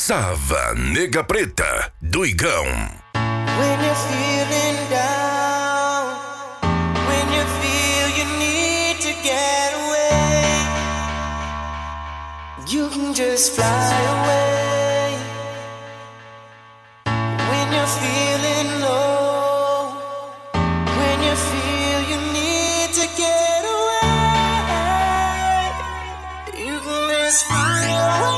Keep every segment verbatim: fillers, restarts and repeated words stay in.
Sava Nega Preta do Igão. When you're feeling down, when you feel you need to get away, you can just fly away. When you're feeling low, when you feel you need to get away, you can just fly away.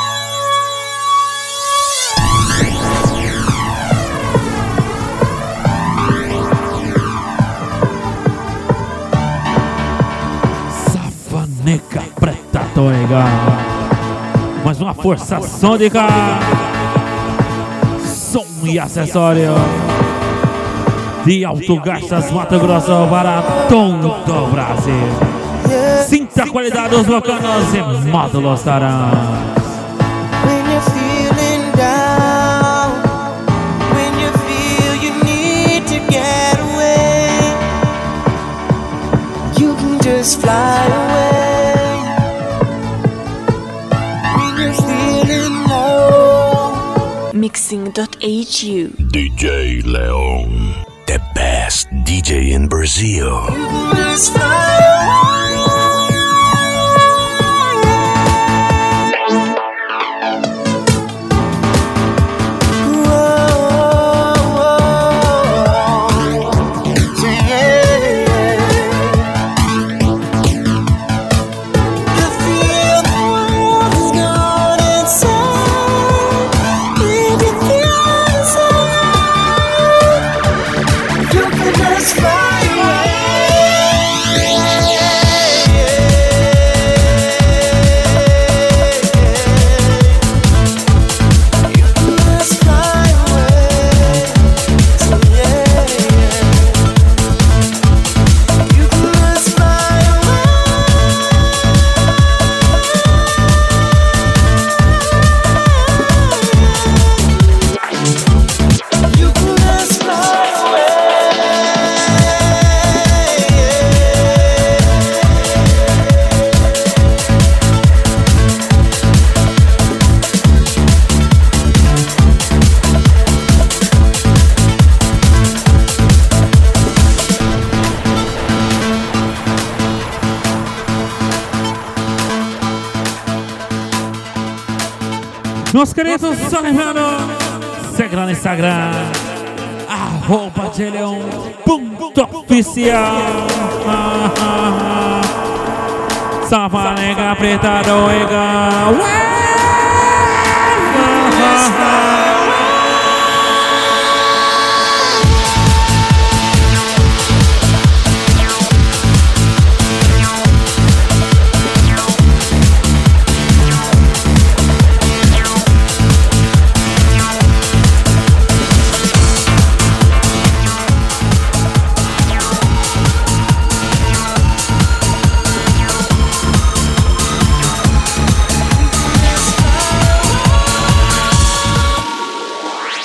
Nega Preta do Igão. Mais uma forçação de cá. Som e acessório de Alto Garças, Mato Grosso, para todo o Brasil. Sinta a qualidade dos vocanos e módulos Taran. When you're feeling down, when you feel you need to get away, you can just fly away. Mixing dot H U. D J Leon, the best D J in Brazil. You can just fly away. Meus queridos, só lembrando, segue lá no Instagram, arroba Djeleon ponto oficial. Sava Nega Preta do Igão.